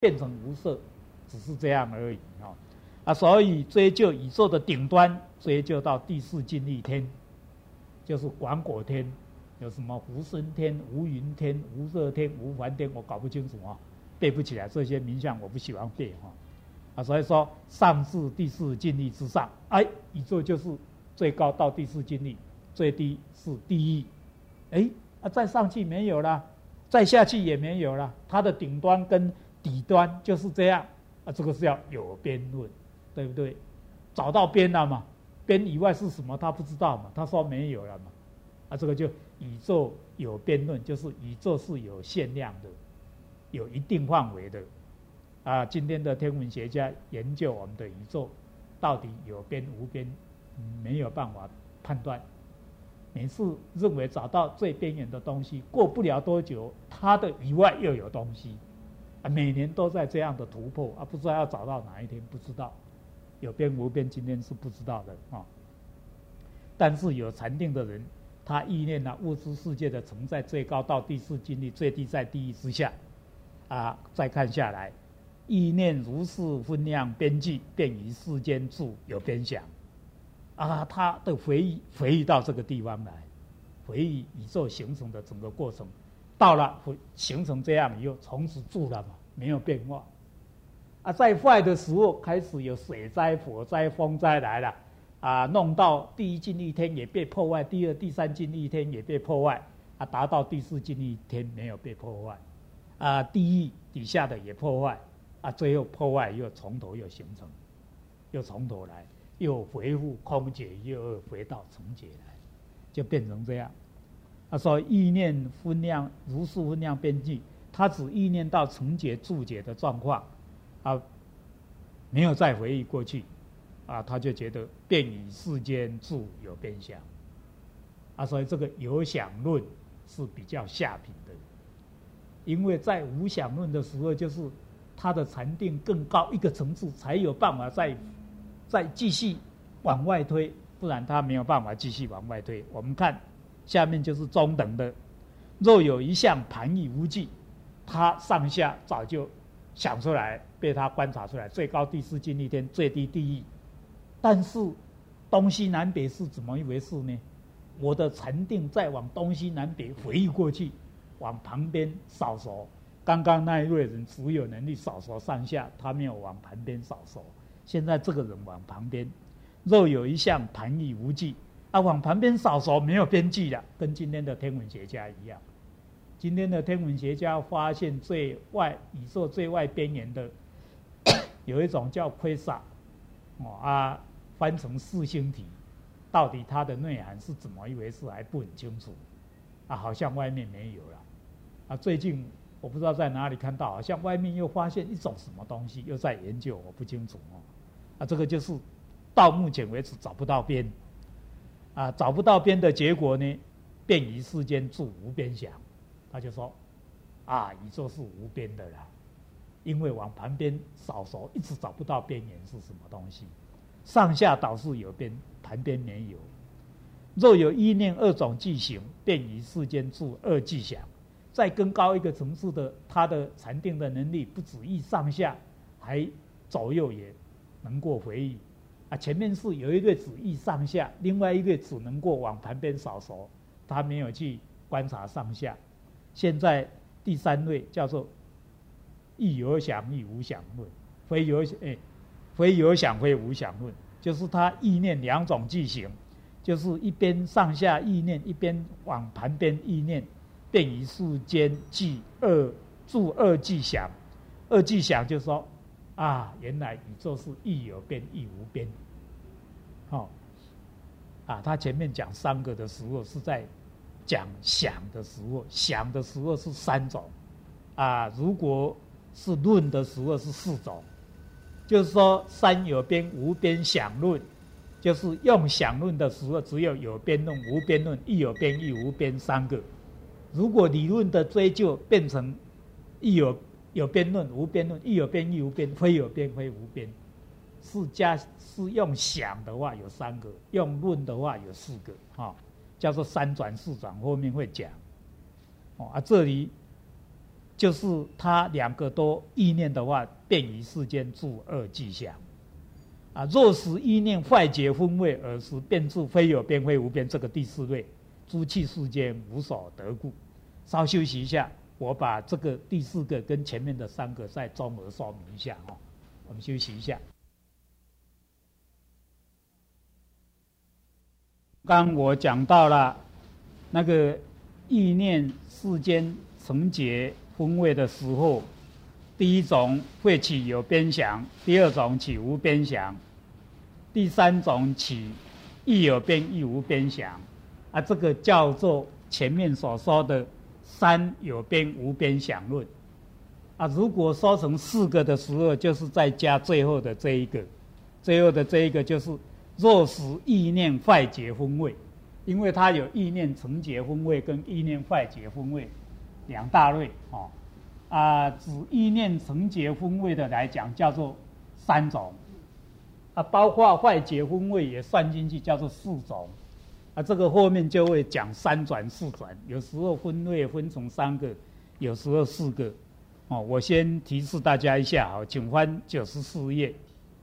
变成无色，只是这样而已所以追究宇宙的顶端，追究到第四净力天，就是广果天，有什么无生天、无云天、无热天、无梵天，我搞不清楚背不起来这些名相，我不喜欢背所以说上至第四净力之上，宇宙就是最高到第四净力，最低是地狱，再上去没有了，再下去也没有了，它的顶端跟底端就是这样这个是要有边论，对不对？找到边了嘛，边以外是什么他不知道嘛，他说没有了嘛，这个就宇宙有边论，就是宇宙是有限量的，有一定范围的今天的天文学家研究我们的宇宙到底有边无边，没有办法判断。每次认为找到最边缘的东西，过不了多久，它的以外又有东西每年都在这样的突破不知道要找到哪一天，不知道有边无边，今天是不知道的但是有禅定的人，他意念物质世界的存在最高到第四净力，最低在地狱之下再看下来，意念如是分量边际，便于世间住有边想他的回忆到这个地方来，回忆宇宙形成的整个过程，到了形成这样以后，从此住了嘛，没有变化在坏的时候开始有水灾、火灾、风灾来了弄到第一净力天也被破坏，第二、第三净力天也被破坏达到第四净力天没有被破坏地狱底下的也破坏最后破坏又从头又形成，又从头来，又恢复空解，又回到成解来，就变成这样所以意念分量如是分量边际，他只意念到成解注解的状况没有再回忆过去他就觉得便于世间住有边想所以这个有想论是比较下品的，因为在无想论的时候，就是他的禅定更高一个层次，才有办法再继续往外推，不然他没有办法继续往外推。我们看下面就是中等的，若有一项盘翳无际，他上下早就想出来，被他观察出来，最高第四净力天，最低地狱。但是东西南北是怎么一回事呢？我的禅定再往东西南北回忆过去，往旁边扫熟。刚刚那一位人只有能力扫熟上下，他没有往旁边扫熟。现在这个人往旁边，若有一项盘翳无际往旁边扫熟，没有边际了，跟今天的天文学家一样。今天的天文学家发现宇宙最外边缘的有一种叫窥萨翻成四星体，到底它的内涵是怎么一回事还不很清楚好像外面没有了最近我不知道在哪里看到，好像外面又发现一种什么东西，又在研究，我不清楚这个就是到目前为止找不到边找不到边的结果呢，便于世间住无边想。他就说宇宙是无边的啦，因为往旁边扫熟一直找不到边缘是什么东西，上下倒是有边，旁边没有。若有一念二种俱行，便于世间住二俱想。再更高一个层次的，他的禅定的能力不止意上下，还左右也能够回忆前面是有一个只意上下，另外一个只能够往旁边扫熟，他没有去观察上下。现在第三类叫做亦有想亦无想论，非有想非无想论，就是他意念两种俱行，就是一边上下意念，一边往旁边意念，便于世间住二俱想。二俱想就是说原来宇宙是亦有边亦无边他前面讲三个的时候是在讲想的时候，想的时候是三种如果是论的时候是四种，就是说三有边无边想论，就是用想论的时候只有边论无边论，亦有边亦无边三个。如果理论的追究变成亦有边论无边论，亦有边亦无边，非有边非无边，是用想的话有三个，用论的话有四个叫做三转四转，后面会讲这里就是它两个都意念的话，便于世间诸恶迹象。若使意念坏解分位，而使变住非有边非无边，这个第四类，诸器世间无所得故。稍休息一下，我把这个第四个跟前面的三个再综合说明一下我们休息一下。刚我讲到了那个意念世间成结分位的时候，第一种会起有边想，第二种起无边想，第三种起亦有边亦无边想。这个叫做前面所说的三有边无边想论。如果说成四个的时候，就是再加最后的这一个，最后的这一个就是若使意念坏解分位，因为它有意念成结分位跟意念坏解分位两大类指意念成结分位的来讲叫做三种，包括坏解分位也算进去，叫做四种。这个后面就会讲三转四转，有时候分类分成三个，有时候四个。我先提示大家一下，请翻94页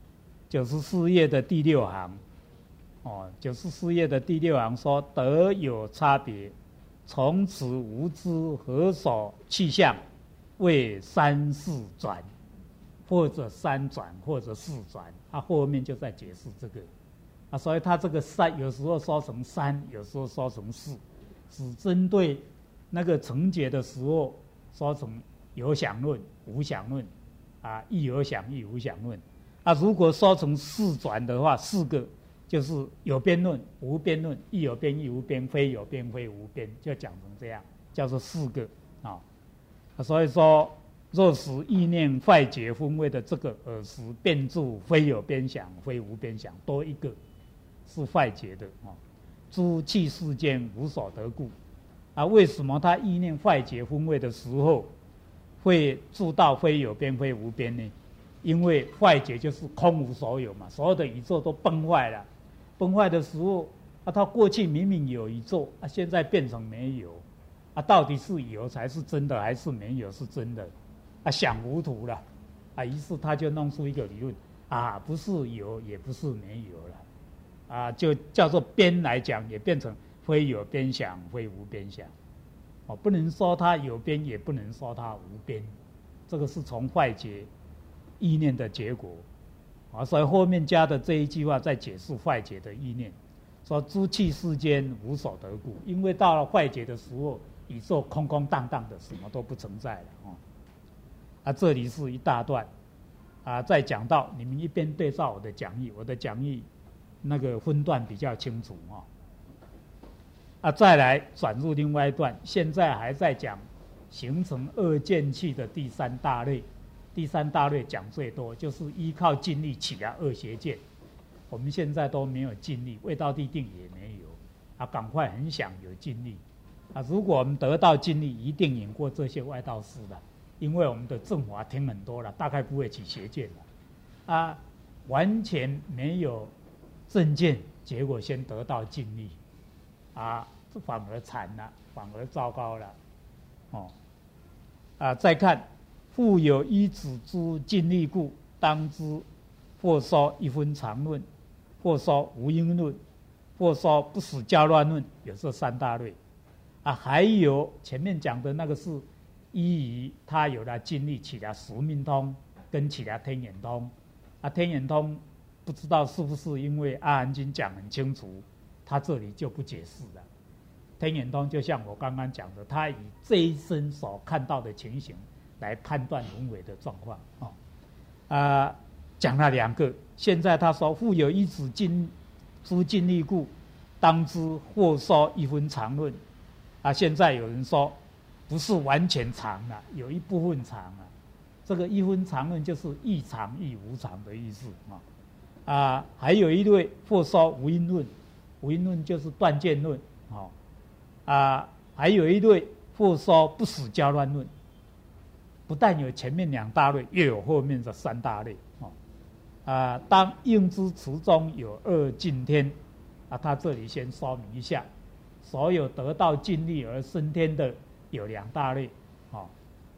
，94页的第6行。94页的第6行说：得有差别，从此无知何所去向，为三四转，或者三转，或者四转。后面就在解释这个。所以他这个三有时候说成三，有时候说成四，只针对那个成结的时候说成有想论、无想论，亦有想亦无想论。如果说成四转的话，四个就是有边论、无边论、亦有边亦无边、非有边非无边，就讲成这样，叫做四个所以说，若使意念坏解分位的这个，而使变住非有边想、非无边想，多一个是坏解的诸器世间无所得故。为什么他意念坏解分位的时候会住到非有边非无边呢？因为坏解就是空无所有嘛，所有的宇宙都崩坏了。崩坏的时候它过去明明有宇宙现在变成没有到底是有才是真的，还是没有是真的想糊涂了于是他就弄出一个理论不是有也不是没有了就叫做边来讲也变成非有边想非无边想不能说它有边，也不能说它无边，这个是从坏解意念的结果所以后面加的这一句话在解释坏解的意念，说诸器世间无所得故。因为到了坏解的时候，宇宙空空荡荡的，什么都不存在了这里是一大段再讲到你们一边对照我的讲义，我的讲义那个分段比较清楚再来转入另外一段，现在还在讲形成二见器的第三大类。第三大类讲最多，就是依靠尽力起了二邪见。我们现在都没有尽力，未到地定也没有赶快很想有尽力如果我们得到尽力，一定赢过这些外道师的，因为我们的正法听很多了，大概不会起邪见了完全没有正见，结果先得到尽力这反而惨了，反而糟糕了再看复有依止诸尽力故，当知或说一分常论，或说无因论，或说不使交乱论，有这三大类还有前面讲的那个是依于他有了尽力起了使命通跟起了天眼通天眼通不知道是不是因为阿含经讲很清楚，他这里就不解释了。天眼通就像我刚刚讲的，他以这一生所看到的情形来判断轮回的状况讲了两个。现在他说复有依止诸尽力故，当知或说一分常论现在有人说不是完全常了，有一部分常这个一分常论就是亦常亦无常的意思还有一类或说无因论，无因论就是断见论还有一类或说不使交乱论，不但有前面两大类，又有后面的三大类当应知池中有二尽天他这里先说明一下，所有得到尽力而升天的有两大类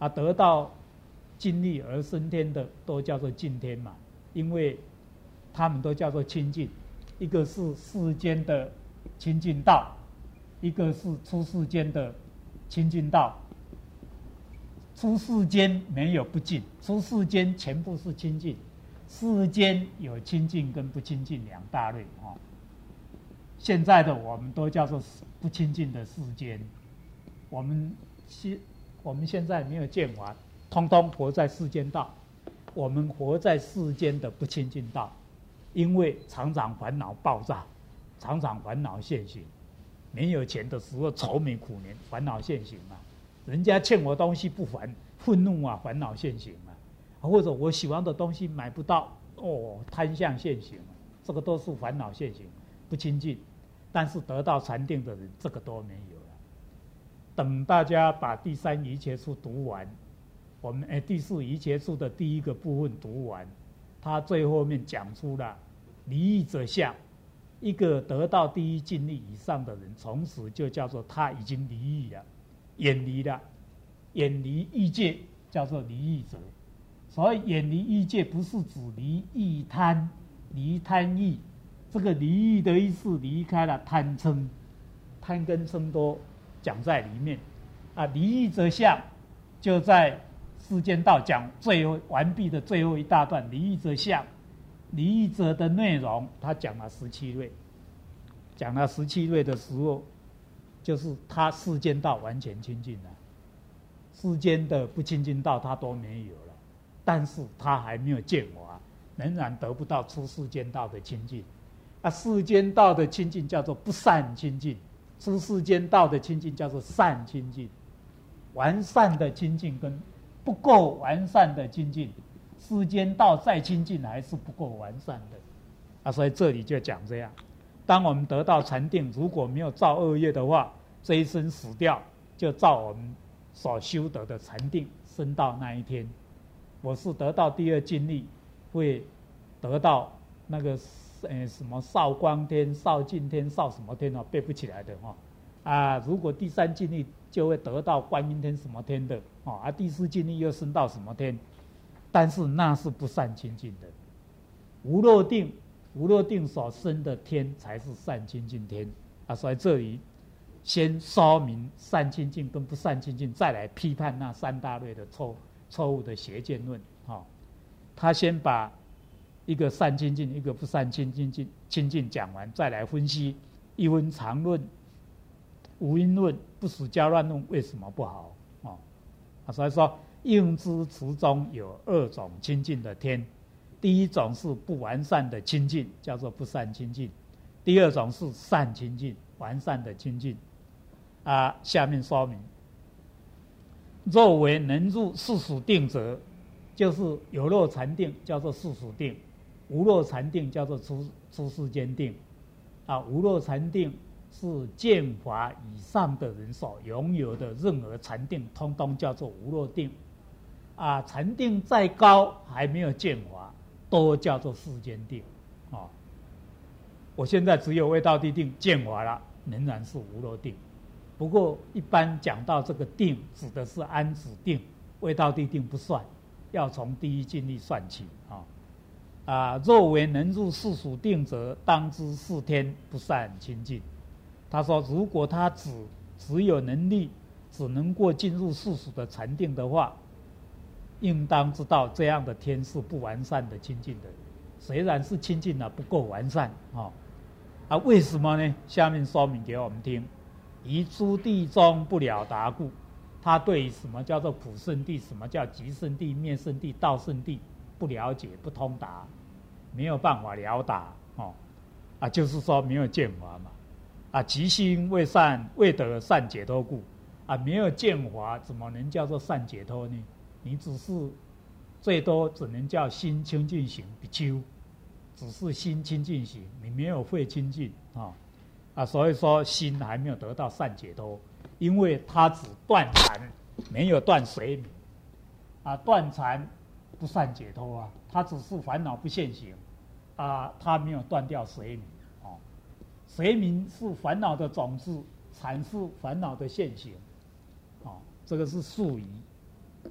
得到尽力而升天的都叫做净天嘛，因为他们都叫做清净，一个是世间的清净道，一个是出世间的清净道。出世间没有不净，出世间全部是清净，世间有清净跟不清净两大类哦。现在的我们都叫做不清净的世间，我们现在没有见法，通通活在世间道，我们活在世间的不清净道，因为常常烦恼爆炸，常常烦恼现行，没有钱的时候愁眉苦脸，烦恼现行嘛。人家欠我东西不还，愤怒啊，烦恼现行嘛。或者我喜欢的东西买不到，贪相现行，这个都是烦恼现行，不清净。但是得到禅定的人，这个都没有了。等大家把第三瑜伽书读完，我们第四瑜伽书的第一个部分读完，他最后面讲出了离欲者相，一个得到第一境力以上的人，从此就叫做他已经离欲了。远离欲界，叫做离欲者。所以远离欲界，不是指离欲贪、离贪欲。这个离欲的意思，离开了贪嗔，贪跟嗔都讲在里面。离欲者相，就在世间道讲最后完毕的最后一大段。离欲者相，离欲者的内容，他讲了17类。讲了17类的时候，就是他世间道完全清净了，世间的不清净道他都没有了，但是他还没有见法，仍然得不到出世间道的清净。世间道的清净叫做不善清净，出世间道的清净叫做善清净。完善的清净跟不够完善的清净，世间道再清净还是不够完善的。所以这里就讲这样。当我们得到禅定，如果没有造恶业的话，这一生死掉，就照我们所修得的禅定升到那一天。我是得到第二境力，会得到那个什么少光天、少净天、少什么天背不起来的如果第三境力就会得到观音天什么天的第四境力又升到什么天，但是那是不善清净的。无漏定所生的天才是善清净天所以这里先说明善清净跟不善清净，再来批判那三大类的错误的邪见论他先把一个善清净一个不善清净讲完，再来分析一分常论、无因论、不死交乱论为什么不好所以说应知池中有2种清净的天，第一种是不完善的清净，叫做不善清净；第二种是善清净，完善的清净。下面说明，若为能入世俗定者，就是有漏禅定，叫做世俗定；无漏禅定叫做出世间定。无漏禅定是见法以上的人所拥有的任何禅定，通通叫做无漏定。禅定再高，还没有见法，都叫做世间定我现在只有未到地定见法了，仍然是无漏定。不过一般讲到这个定，指的是安止定，未到地定不算，要从第一境力算起若为能入世俗定者，当知是天不善清净。他说，如果他只有能力，只能够进入世俗的禅定的话，应当知道这样的天是不完善的清净的。虽然是清净了，不够完善为什么呢？下面说明给我们听。于诸地中不了达故，他对于什么叫做苦圣地，什么叫极圣地、灭圣地、道圣地不了解、不通达，没有办法了达就是说没有见法嘛极心未善，未得善解脱故没有见法，怎么能叫做善解脱呢？你只是最多只能叫心清净行比丘，只是心清净行，你没有会清净所以说心还没有得到善解脱，因为他只断禅，没有断随眠断禅不善解脱他只是烦恼不现行他没有断掉随眠随眠是烦恼的种子，禅是烦恼的现行这个是术语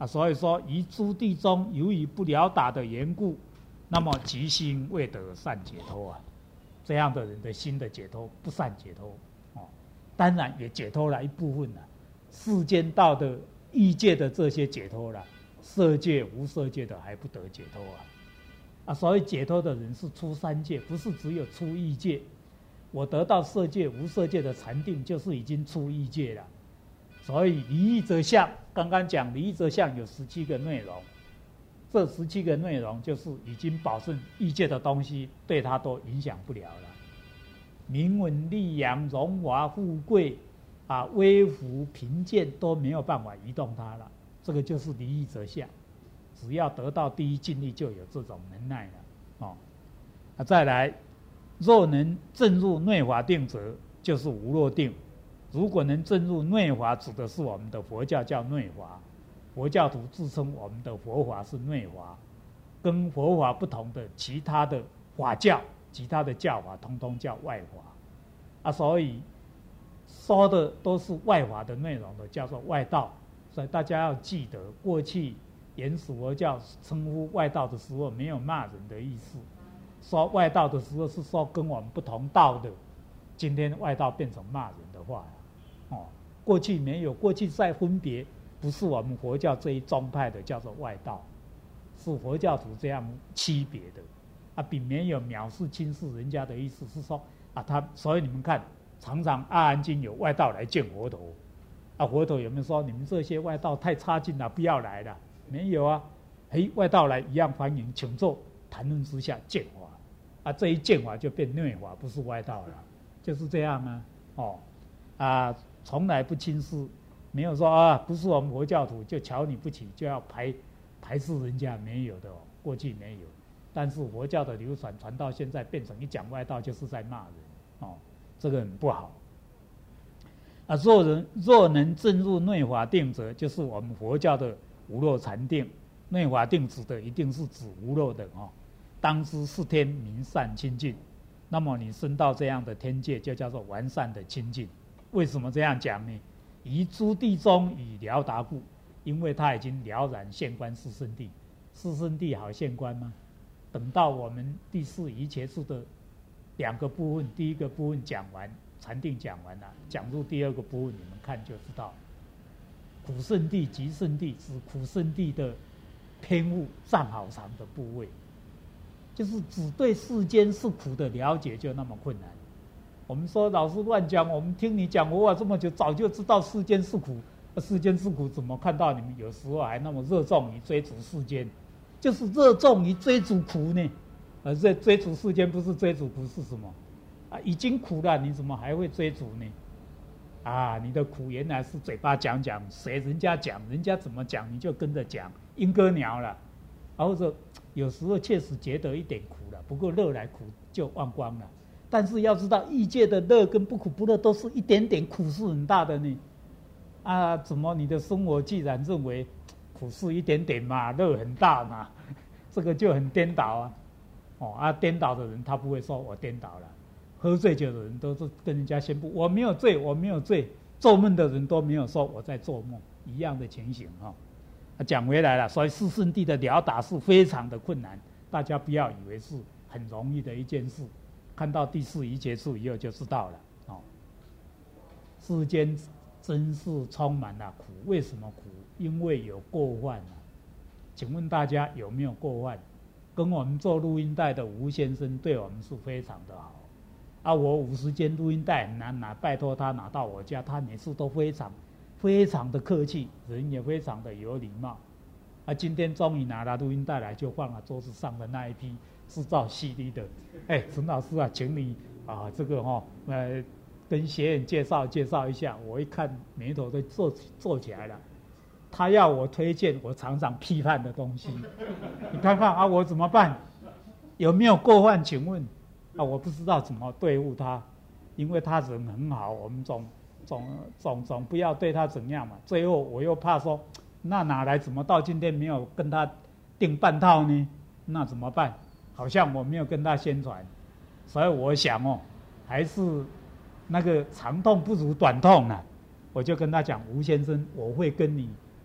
所以说于诸地中由于不了达的缘故，那么其心未得善解脱啊。这样的人的心的解脱不善解脱当然也解脱了一部分了。世间道的欲界的这些解脱了，色界无色界的还不得解脱所以解脱的人是出三界，不是只有出欲界。我得到色界无色界的禅定，就是已经出欲界了。所以离欲则相，刚刚讲离欲则相有17个内容，这17个内容就是已经保证欲界的东西对他都影响不了了。名闻利养荣华富贵威福贫贱都没有办法移动它了，这个就是离欲则相。只要得到第一境力，就有这种能耐了再来，若能证入内华定者，就是无漏定。如果能证入内华，指的是我们的佛教叫内华，佛教徒自称我们的佛法是内华。跟佛法不同的其他的法教，其他的教法通通叫外法所以说的都是外法的内容的，叫做外道。所以大家要记得，过去原始佛教称呼外道的时候，没有骂人的意思。说外道的时候是说跟我们不同道的，今天外道变成骂人的话过去没有，过去再分别，不是我们佛教这一宗派的叫做外道，是佛教徒这样区别的并没有藐视轻视人家的意思，是说所以你们看，常常阿含经有外道来见佛陀佛陀有没有说你们这些外道太差劲了，不要来了？没有外道来一样欢迎，请坐，谈论之下见法这一见法就变内法，不是外道了，就是这样从来不轻视，没有说不是我们佛教徒就瞧你不起，就要排斥人家，没有的过去没有。但是佛教的流传传到现在，变成一讲外道就是在骂人这个很不好若能证入内华定者，就是我们佛教的无漏禅定。内华定指的一定是指无漏的当知是天明善清净。那么你升到这样的天界，就叫做完善的清净。为什么这样讲呢？于诸地中已了达故，因为他已经了然现观四圣谛。四圣谛好现观吗？等到我们第四一切处的2个部分，第一个部分讲完，禅定讲完了，讲入第2个部分，你们看就知道。苦圣谛、极圣谛指苦圣谛的偏误占好长的部位，就是只对世间是苦的了解就那么困难。我们说老师乱讲，我们听你讲佛法这么久，早就知道世间是苦。世间是苦，怎么看到你们有时候还那么热衷于追逐世间？就是热衷于追逐苦呢。这追逐世间不是追逐苦是什么？已经苦了，你怎么还会追逐呢？你的苦原来是嘴巴讲，随人家讲，人家怎么讲你就跟着讲，莺歌鸟了。或者有时候确实觉得一点苦了，不过乐来苦就忘光了。但是要知道，欲界的乐跟不苦不乐都是一点点，苦是很大的呢。怎么你的生活既然认为苦是一点点嘛，乐很大嘛，这个就很颠倒颠倒的人他不会说我颠倒了。喝醉酒的人都是跟人家宣布我没有醉，我没有醉。做梦的人都没有说我在做梦，一样的情形讲回来了，所以四圣谛的了达是非常的困难，大家不要以为是很容易的一件事。看到第4一切处以后就知道了世间真是充满了苦。为什么苦？因为有过患请问大家有没有过患？跟我们做录音带的吴先生对我们是非常的好我50间录音带很难拿，拜托他拿到我家，他每次都非常非常的客气，人也非常的有礼貌今天终于拿了录音带来，就放了桌子上的那一批制造 CD 的。陈老师请你这个跟学员介绍一下。我一看眉头都皱起来了。他要我推荐我常常批判的东西，你看看我怎么办？有没有过患？请问我不知道怎么对付他，因为他人很好，我们总不要对他怎样嘛。最后我又怕说，那哪来怎么到今天没有跟他订半套呢？那怎么办？好像我没有跟他宣传，所以我想还是那个长痛不如短痛我就跟他讲，吴先生，我会跟你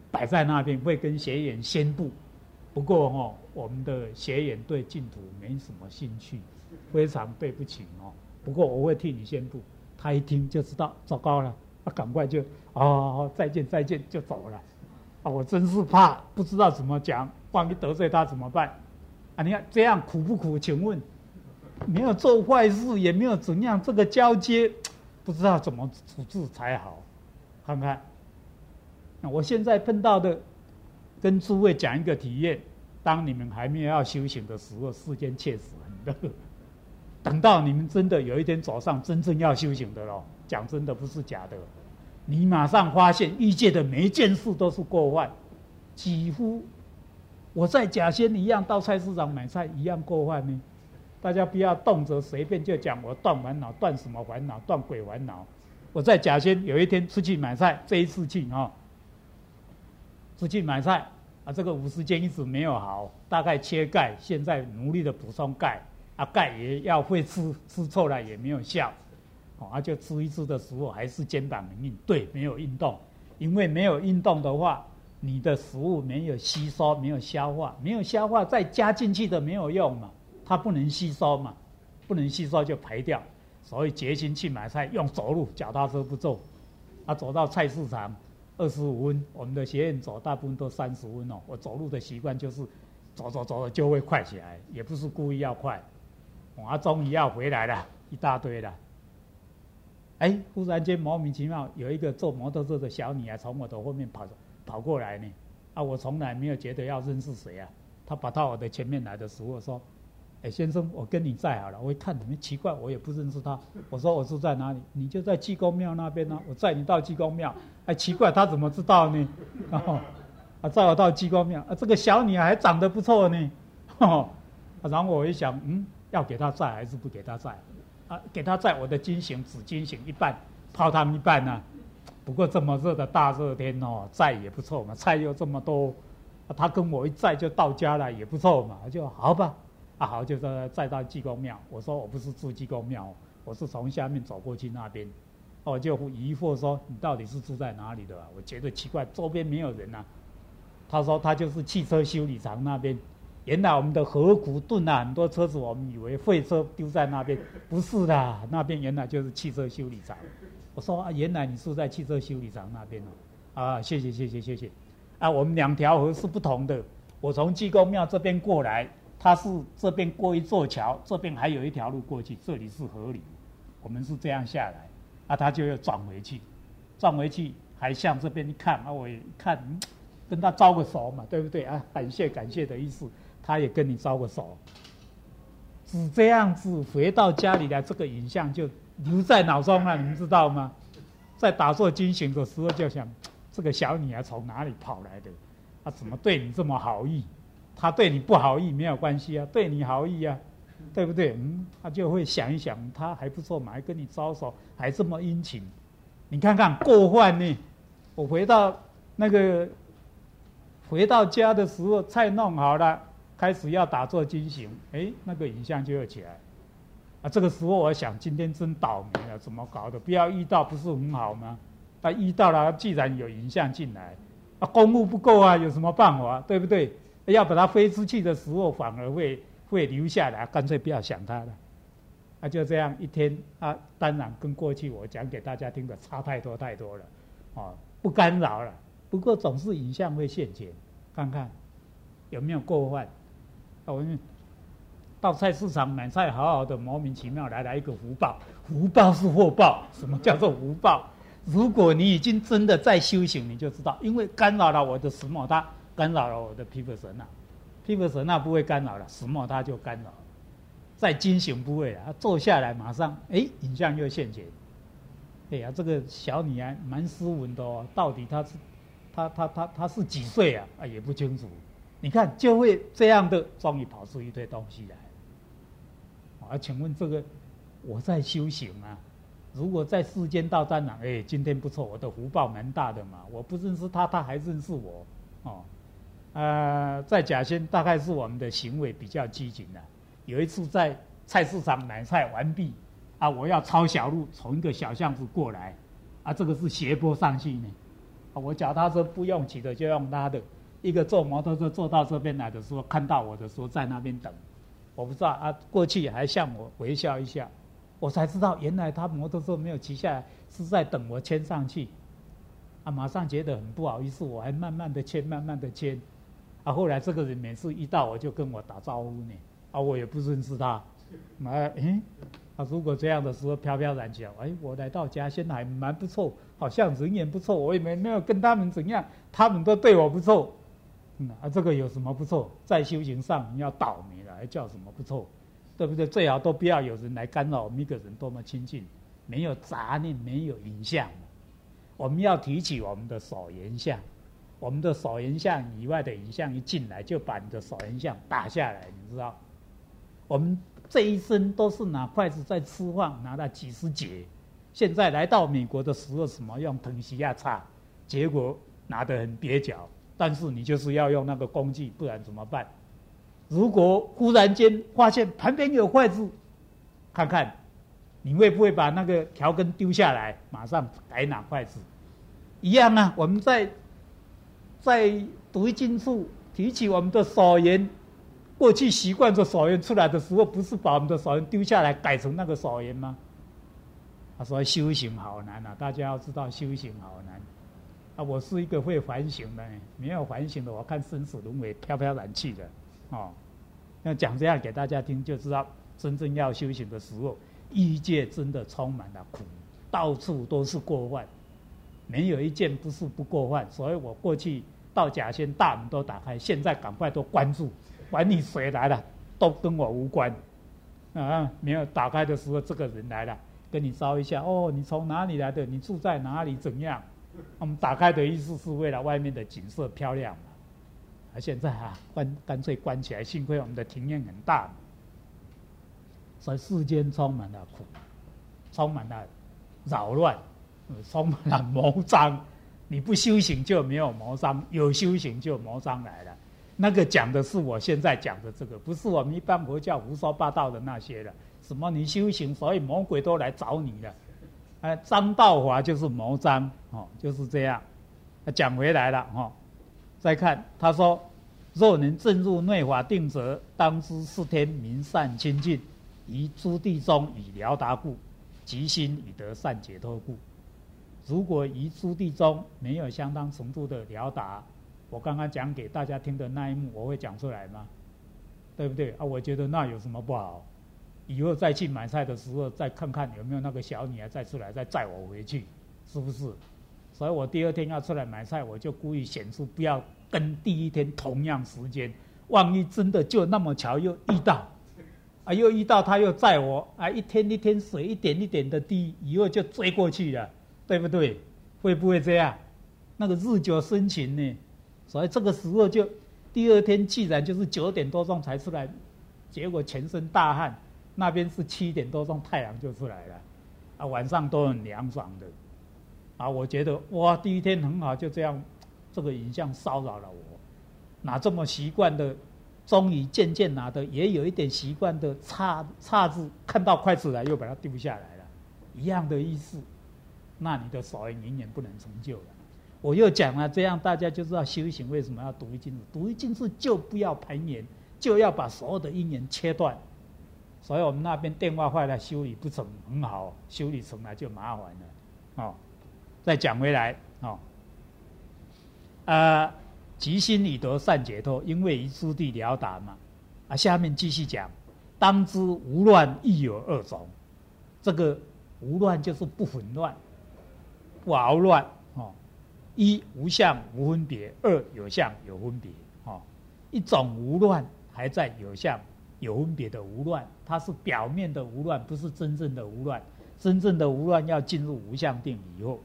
摆在那边，会跟学员宣布。不过我们的学员对净土没什么兴趣，非常对不起不过我会替你宣布。他一听就知道，糟糕了，赶快就再见再见就走了。我真是怕，不知道怎么讲，万一得罪他怎么办？你看这样苦不苦？请问，没有做坏事，也没有怎样，这个交接不知道怎么处置才好。看看，我现在碰到的，跟诸位讲一个体验：当你们还没有要修行的时候，世间确实很热。等到你们真的有一天走上真正要修行的了，讲真的不是假的，你马上发现欲界的每一件事都是过患，几乎我在甲仙一样到菜市场买菜一样过患呢。大家不要动辄随便就讲我断烦恼，断什么烦恼？断鬼烦恼。我在甲仙有一天出去买菜，这一次去出去买菜这个50间一直没有好，大概缺钙，现在努力的补充钙。钙也要会吃，吃错了也没有效，就吃一次的时候还是肩膀很硬，对，没有运动，因为没有运动的话，你的食物没有吸收，没有消化，没有消化再加进去的没有用嘛，它不能吸收嘛，不能吸收就排掉，所以决心去买菜，用走路，脚踏车不坐，走到菜市场25分，我们的学院走大部分都30分我走路的习惯就是走着就会快起来，也不是故意要快。终于要回来了，一大堆了。忽然间莫名其妙，有一个坐摩托车的小女孩从我的后面跑过来呢。我从来没有觉得要认识谁啊。她跑到我的前面来的时候说：“先生，我跟你在好了。”我一看，奇怪，我也不认识她。我说：“我住在哪里？”你就在济公庙那边我载你到济公庙。奇怪，她怎么知道呢？载我到济公庙。这个小女孩还长得不错呢。然后我一想，要给他载还是不给他载？给他载，我的金行紫金行一半，泡汤一半啊。不过这么热的大热天载也不错嘛，菜又这么多，他跟我一载就到家了，也不错嘛，就好吧。好，就载到济公庙。我说我不是住济公庙，我是从下面走过去那边。我就疑惑说你到底是住在哪里的我觉得奇怪，周边没有人啊。他说他就是汽车修理厂那边。原来我们的河谷顿很多车子我们以为废车丢在那边，不是的，那边原来就是汽车修理厂。我说原来你住在汽车修理厂那边谢谢。我们2条河是不同的，我从济公庙这边过来，他是这边过一座桥，这边还有一条路过去，这里是河里，我们是这样下来，他就要转回去，还向这边一看，我一看，跟他招个手嘛，对不对感谢的意思。他也跟你招个手，只这样子回到家里来，这个影像就留在脑中了，你们知道吗？在打坐经行的时候，就想这个小女孩从哪里跑来的？她怎么对你这么好意？她对你不好意没有关系对你好意对不对？她就会想一想，她还不错嘛，还跟你招手，还这么殷勤。你看看过患呢？我回到家的时候，菜弄好了。开始要打坐经行，那个影像就会起来，这个时候我想，今天真倒霉了，怎么搞的？不要遇到不是很好吗？遇到了，既然有影像进来，功夫不够有什么办法？对不对？要把它飞出去的时候，反而会留下来，干脆不要想它了。就这样一天当然跟过去我讲给大家听的差太多了，不干扰了。不过总是影像会现前，看看有没有过患。我们到菜市场买菜，好好的，莫名其妙来一个福报，福报是祸报。什么叫做福报？如果你已经真的在修行，你就知道，因为干扰了我的石摩他，干扰了我的毗婆舍那，毗婆舍那不会干扰了，石摩他就干扰了。在经行不会了，坐下来马上，影像又现前。这个小女孩蛮斯文的到底她是几岁也不清楚。你看，就会这样的，终于跑出一堆东西来。请问这个我在修行如果在世间道当然，今天不错，我的福报蛮大的嘛。我不认识他，他还认识我。在甲仙大概是我们的行为比较激进有一次在菜市场买菜完毕，我要抄小路，从一个小巷子过来，这个是斜坡上去呢。 我脚踏车不用骑的就用拉的，一个坐摩托车坐到这边来的时候，看到我的时候在那边等，我不知道啊，过去还向我微笑一下，我才知道原来他摩托车没有骑下来，是在等我牵上去，啊，马上觉得很不好意思，我还慢慢的牵，慢慢的牵，啊，后来这个人每次遇到我就跟我打招呼呢，啊，我也不认识他，如果这样的时候飘飘然起来，我来到嘉仙还蛮不错，好像人缘不错，我也没有跟他们怎样，他们都对我不错，这个有什么不错？在修行上你要倒霉了，还叫什么不错？对不对？最好都不要有人来干扰我们一个人多么亲近，没有杂念，没有影像。我们要提起我们的所缘相，我们的所缘相以外的影像一进来，就把你的所缘相打下来，你知道？我们这一生都是拿筷子在吃饭，拿了几十节。现在来到美国的时候，什么用藤席叉，结果拿得很蹩脚。但是你就是要用那个工具，不然怎么办？如果忽然间发现旁边有筷子，看看你会不会把那个条根丢下来，马上改拿筷子？一样啊，我们在读经处提起我们的所缘。过去习惯着所缘出来的时候，不是把我们的所缘丢下来改成那个所缘吗？所以修行好难啊！大家要知道修行好难啊！我是一个会反省的，没有反省的，我看生死轮回飘飘然去的哦。要讲这样给大家听，就知道真正要修行的时候，欲界真的充满了苦，到处都是过患，没有一件不是不过患。所以我过去到甲仙大门都打开，现在赶快都关住。管你谁来了，都跟我无关，没有打开的时候，这个人来了，跟你招一下，你从哪里来的？你住在哪里？怎样？我们打开的意思是为了外面的景色漂亮嘛。现在干脆关起来，幸亏我们的庭院很大，所以世间充满了苦，充满了扰乱，充满了魔障。你不修行就没有魔障，有修行就魔障来了。那个讲的是我现在讲的这个，不是我们一般佛教胡说八道的那些了。什么你修行，所以魔鬼都来找你了。张道华就是魔障，就是这样。讲回来了，再看他说，若能证入内法定则，当知是天明善清净，于诸地中以了达故，即心以得善解脱故。如果于诸地中没有相当程度的了达，我刚刚讲给大家听的那一幕，我会讲出来吗？对不对啊？我觉得那有什么不好？以后再去买菜的时候，再看看有没有那个小女孩再出来，再载我回去，是不是？所以我第二天要出来买菜，我就故意显出不要跟第一天同样时间，万一真的就那么巧又遇到，又遇到他又载我，一天一天水一点一点的滴，以后就追过去了，对不对？会不会这样？那个日久生情呢？所以这个时候就第二天既然就是9点多钟才出来，结果全身大汗，那边是7点多钟太阳就出来了，晚上都很凉爽的，我觉得哇第一天很好，就这样这个影像骚扰了我，哪这么习惯的，终于渐渐拿的也有一点习惯的叉子，看到筷子来又把它丢下来了，一样的意思，那你的所缘永远不能成就了。我又讲了，这样大家就知道修行为什么要独一境界。独一境界就不要盘缘，就要把所有的因缘切断。所以我们那边电话坏了，修理不成很好，修理成了就麻烦了。再讲回来，即心以得善解脱，因为于诸地了达嘛。下面继续讲，当知无乱亦有2种。这个无乱就是不混乱，不熬乱。一无相无分别，二有相有分别。一种无乱还在有相有分别的无乱，它是表面的无乱，不是真正的无乱。真正的无乱要进入无相定以后，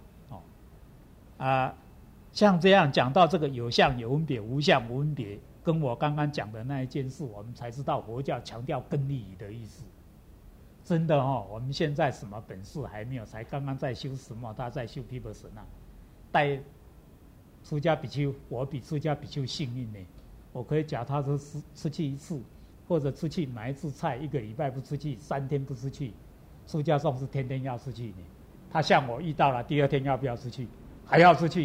像这样讲到这个有相有分别，无相无分别，跟我刚刚讲的那一件事，我们才知道佛教强调根利益的意思。真的我们现在什么本事还没有，才刚刚在修什么，他在修毗婆舍那，带出家比丘，我比出家比丘幸运呢。我可以脚踏车出去一次，或者出去买一次菜，1个礼拜不出去，3天不出去。出家众是天天要出去呢。他像我遇到了，第2天要不要出去？还要出去。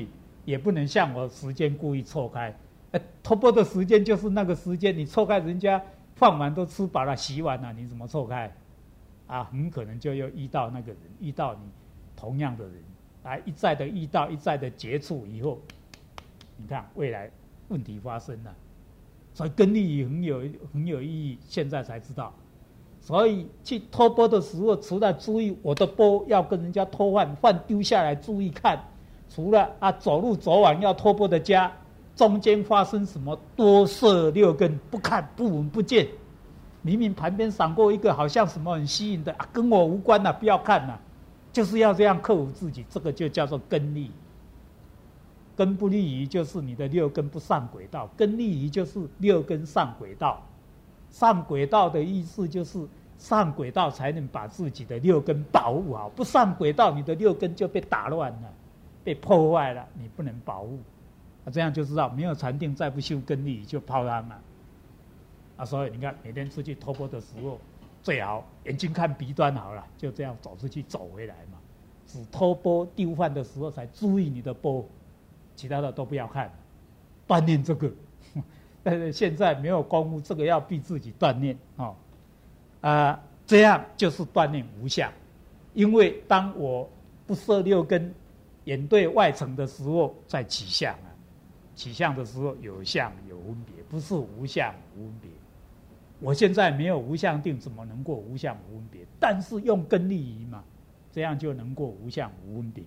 也不能像我时间故意错开。托钵的时间就是那个时间，你错开人家饭碗都吃饱了、洗碗了，你怎么错开？啊，很可能就又遇到那个人，遇到你同样的人，啊，一再的遇到，一再的接触以后，你看未来问题发生了。所以根利很有意义，现在才知道。所以去托钵的时候，除了注意我的钵要跟人家托饭，饭丢下来注意看，除了走路走往要托钵的家，中间发生什么多摄六根，不看不闻不见。明明旁边闪过一个好像什么很吸引的，跟我无关不要看就是要这样克服自己，这个就叫做根利。根不利于就是你的六根不上轨道，根利于就是六根上轨道。上轨道的意思就是上轨道才能把自己的六根保护好，不上轨道你的六根就被打乱了，被破坏了，你不能保护。这样就知道没有禅定再不修根利就泡汤了。所以你看每天出去托钵的时候，最好眼睛看鼻端好了，就这样走出去走回来嘛。只托钵丢饭的时候才注意你的钵。其他的都不要看，锻炼这个。但是现在没有功夫，这个要逼自己锻炼这样就是锻炼无相。因为当我不摄六根，眼对外层的时候，在起相起相的时候有相有分别，不是无相无分别。我现在没有无相定，怎么能过无相无分别？但是用根利益嘛，这样就能过无相无分别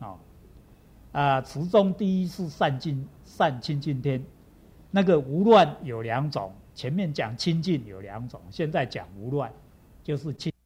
持中第一是善清净天，那个无乱有两种，前面讲清净有两种，现在讲无乱，就是清。